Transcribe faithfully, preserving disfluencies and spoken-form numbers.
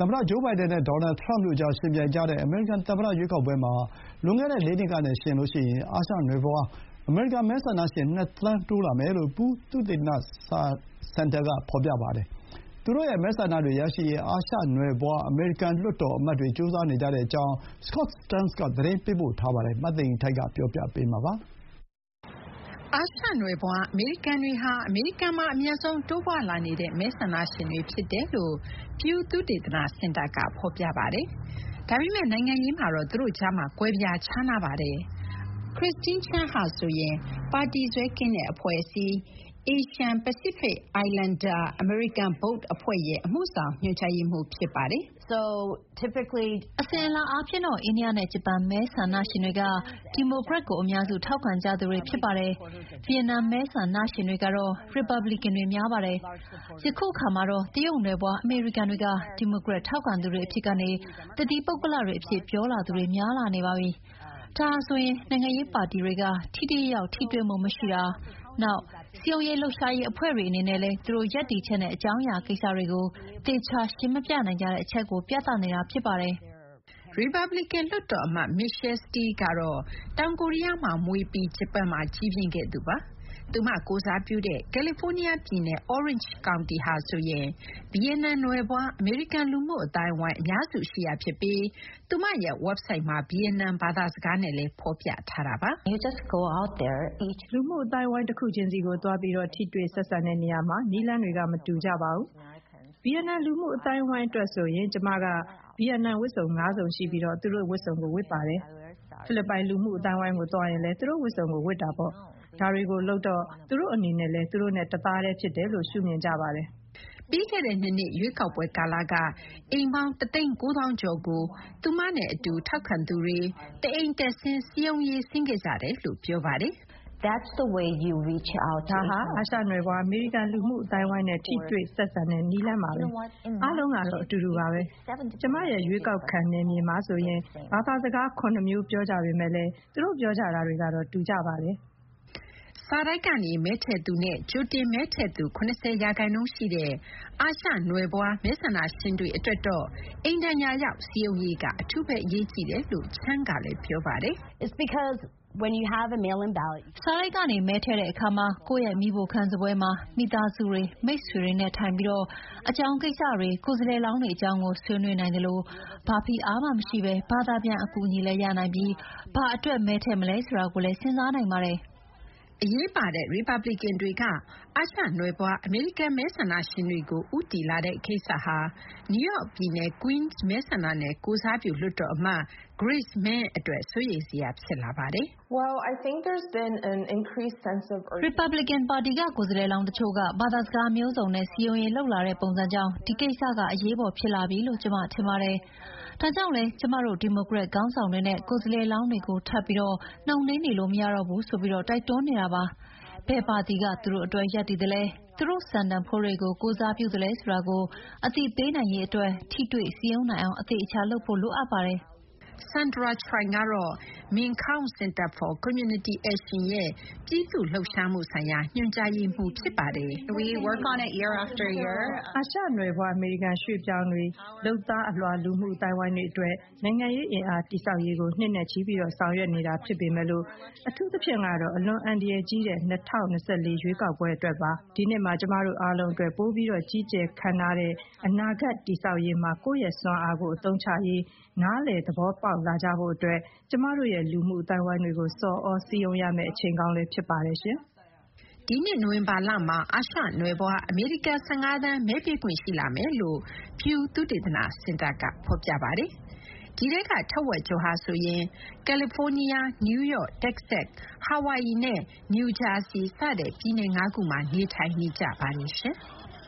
သမ္မတဂျိုးဘိုင်ဒန်နဲ့ဒေါ်နယ်ထရမ့်တို့ကြားယှဉ်ပြိုင်ကြတဲ့အမေရိကန်သမ္မတရွေးကောက်ပွဲမှာလွန်ခဲ့တဲ့လေးနှစ်ကနဲ့ယှဉ်ရင်အာရှနွယ်ဖွားအမေရိကန်မဲဆန္ဒရှင်နှစ်သန်းတိုးလာမယ်လို့ Pew သုတေသနစင်တာကဖော်ပြပါတယ်။သူတို့ရဲ့မဲဆန္ဒတွေရရှိရေးအာရှနွယ်ဖွားအမေရိကန်လွှတ်တော်အမတ်တွေကြိုးစားနေကြတဲ့အကြောင်း Scott Stearns ကသတင်းပေးပို့ထားပါတယ်။မသိင်္ဂီထိုက်ကပြောပြပေးမှာပါ။အာရှနွယ်ဖွားအမေရိကန်တွေဟာအမေရိကန်မှာအများဆုံးတိုးပွားလာနေတဲ့မဲဆန္ဒရှင်တွေဖြစ်တယ်လို့ Pew သုတေသနစင်တာကဖော်ပြပါတယ်။ဒါပေမဲ့နိုင်ငံရေးမှာတော့သူတို့ကြားမှာကွဲပြားခြားနားပါတယ်။ Christine Chen ဟာဆိုရင်ပါတီစွဲကင်းတဲ့အဖွဲ့အစည်း Asian Pacific Islander American Vote အဖွဲ့ရဲ့အမှုဆောင်ညွှန်ကြားရေးမှူးဖြစ်ပါတယ်။ So typically အစဉ်အလာအားဖြင့်တော့အိန္ဒိယနဲ့ဂျပန်မဲဆန္ဒရှင်တွေကဒီမိုကရက်ကိုအများစုထောက်ခံကြသူတွေဖြစ်ပါတယ်။ဗီယက်နမ်မဲဆန္ဒရှင်တွေကတော့ Republican တွေများပါတယ်။ယခုအခါမှာတော့တရုတ်နယ်ပွားအမေရိကန်တွေကဒီမိုကရက်ထောက်ခံသူတွေအဖြစ်ကနေတတိပုဂ္ဂလတွေအဖြစ်ပြောလာသူတွေများလာနေပါပြီ။ဒါဆိုရင်နိုင်ငံရေးပါတီတွေကထိထိရောက်ထိတွေ့မှုမရှိတာနောက်စီယုံရေးလှုပ်ရှားရေးအဖွဲ့တွေအနေနဲ့လည်းသူတို့ရပ်တည်ချက်နဲ့အကြောင်းအရာကိစ္စတွေကိုတေချာရှင်းမပြနိုင်ကြတဲ့အချက်ကိုပြသနေတာဖြစ်ပါတယ်။ Republican လွှတ်တော်အမတ် Michelle Steel ကတော့တောင်ကိုရီးယားမှာမွေးပြီးဂျပန်မှာကြီးပြင်းခဲ့သူပါ။သူမကိုယ်စားပြုတဲ့ကယ်လီဖိုးနီးယားပြည်နယ် Orange County ဟာဆိုရင်ဗီယက်နမ်နွယ်ဖွားအမေရိကန်လူမှုအသိုင်းအဝိုင်းအများစုရှိရာဖြစ်ပြီးသူမရဲ့ website မှာဗီယက်နမ်ဘာသာစကားနဲ့လည်းဖော်ပြထားတာပါ။ You just go out there each လူမှုအသိုင်းအဝိုင်းတစ်ခုချင်းစီကိုသွားပြီးတော့ထိတွေ့ဆက်ဆံတဲ့နေရာမှာနည်းလမ်းတွေကမတူကြပါဘူး။ဗီယက်နမ်လူမှုအသိုင်းအဝိုင်းအတွက်ဆိုရင်ကျမကဗီယက်နမ်ဝတ်စုံ၅စုံရှိပြီးတော့သူတို့ဝတ်စုံကိုဝတ်ပါတယ်။ဖိလစ်ပိုင်လူမှုအသိုင်းအဝိုင်းကိုသွားရင်လည်းသူတို့ဝတ်စုံကိုဝတ်တာပေါ့။ဒါတွေကိုလုပ်တော့သူတို့အနေနဲ့လည်းသူတို့နဲ့တသားတည်းဖြစ်တယ်လို့ရှုမြင်ကြပါတယ်။ပြီးခဲ့တဲ့နှစ်နှစ်ရွေးကောက်ပွဲကာလကအိမ်ပေါင်းတသိန်းကိုးသောင်းကျော်ကိုသူမနဲ့အတူထောက်ခံသူတွေတအိမ်တက်ဆင်းစည်းရုံးရေးဆင်းခဲ့ကြတယ်လို့ပြောပါတယ်။ That's the way you reach out ဒါဟာအာရှနွယ်ဖွားအမေရိကန်လူမှုအသိုင်းအဝိုင်းနဲ့ထိတွေ့ဆက်ဆံတဲ့နည်းလမ်းပါပဲအားလုံးကတော့အတူတူပါပဲကျမရဲ့ရွေးကောက်ခံနေမြေမှာဆိုရင်ဘာသာစကားခုနှစ်မျိုးပြောကြပေမဲ့လည်းသူတို့ပြောကြတာတွေကတော့တူကြပါတယ်စာတိုက်ကနေမဲထည့်သူနဲ့ကြိုတင်မဲထည့်သူ၇၀ရာခိုင်နှုန်းရှိတဲ့အာရှနွယ်ဖွားမဲဆန္ဒရှင်တွေအတွက်တော့အိမ်တညာရောက်စည်းရုံးရေးကအထူးပဲအရေးကြီးတယ်လို့ချမ်းကလည်းပြောပါတယ်။ It's because when you have a mail-in ballot စာတိုက်ကနေမဲထည့်တဲ့အခါမှာကိုယ့်ရဲ့မိဖို့ခံစပွဲမှာမိသားစုတွေမိတ်ဆွေတွေနဲ့ထိုင်ပြီးတော့အကြောင်းကိစ္စတွေကိုယ်စားလှယ်လောင်းတွေအကြောင်းကိုဆွေးနွေးနိုင်တယ်လို့ဘာဖိအားမှမရှိပဲဘာသာပြန်အကူအညီလည်းရနိုင်ပြီးဘာအတွက်မဲထည့်မလဲဆိုတာကိုလည်းစဉ်းစားနိုင်ပါတယ်။အရေးပါတဲ့ Republican တွေကအာရှနွယ်ဖွားအမေရိကန်မဲဆန္ဒရှင်တွေကိုဦးတည်လာတဲ့ကိစ္စဟာ New York ပြည်နယ် Queens မဲဆန္ဒနယ်ကိုယ်စားပြုလွှတ်တော်အမတ် Grace Meng အတွက်စိုးရိမ်စရာဖြစ်လာပါတယ်။ Well, I think there's been an increased sense of Republican ပါတီကကိုယ်စားလှယ်လောင်းတချို့ကဘာသာစကားမျိုးစုံနဲ့စည်းရုံးရေးလုပ်လာတဲ့ပုံစံကြောင့်ဒီကိစ္စကအရေးပေါ်ဖြစ်လာပြီလို့ကျွန်မထင်ပါတယ်။ဒါကြောင့်လဲကျမတို့ဒီမိုကရက်ခေါင်းဆောင်တွေနဲ့ကိုယ်စားလှယ်လောင်းတွေကိုထပ်ပြီးတော့နှောင့်နှေးနေလို့မရတော့ဘူးဆိုပြီးတော့တိုက်တွန်းနေတာပါ။ဘယ်ပါတီကသူတို့အတွက်ရပ်တည်တယ်လဲသူတို့စံတန်ဖိုးတွေကိုကိုစားပြုတယ်လဲဆိုတာကိုအသိပေးနိုင်ရေးအတွက်ထိတွေ့စည်းရုံးနိုင်အောင်အသေးအချာလုပ်ဖို့လိုအပ်ပါတယ်။ Sandra Choi ကတော့ Min Kaung Center for Community Action ရဲ့ပြည်သူ့လှုပ်ရှားမှုဆိုင်ရာညွှန်ကြားရေးမှူးဖြစ်ပါတယ်။ We work on it year after year. အာရှနွယ်ဖွားအမေရိကန်ရွှေ့ပြောင်းတွေလုံသားအလွှာလူမှုအတိုင်းဝိုင်းတွေအတွက်နိုင်ငံရေးအင်အားတိစောက်ရေးကိုနှစ်နဲ့ချီပြီးတော့ဆောင်ရွက်နေတာဖြစ်ပေမဲ့လို့အထူးသဖြင့်ကတော့အလွန်အန္တရာယ်ကြီးတဲ့၂၀၂၄ရွေးကောက်ပွဲအတွက်ပါဒီနှစ်မှာကျမတို့အားလုံးအတွက်ပိုးပြီးတော့ကြီးကျယ်ခမ်းနားတဲ့အနာဂတ်တိစောက်ရေးမှာကိုယ့်ရဲ့စွမ်းအားကိုအသုံးချရေးနားလေသဘောပေါက်လာကြဖို့အတွက်ကျမတို့ရဲ့လူမှုအတိုင်းဝိုင်းတွေကိုစော်ဩစည်းရုံးရမယ့်အချိန်ကောင်းလေးဖြစ်ပါတယ်ရှင်။ဒီနှစ်နိုဝင်ဘာလမှာအာရှနွယ်ဖွားအမေရိကန်၁၅သန်းမဲပေးခွင့်ရှိလာမယ်လို့ Pew သုတေသနစင်တာကဖော်ပြပါတယ်။ဒီထဲကထက်ဝက်ကျော်ဟာဆိုရင်ကယ်လီဖိုးနီးယား၊နယူးယောက်၊တက္ကဆက်၊ဟာဝိုင်အီနဲ့နယူးဂျာစီစတဲ့ပြည်နယ်၅ခုမှာနေထိုင်နေကြပါတယ်ရှင်။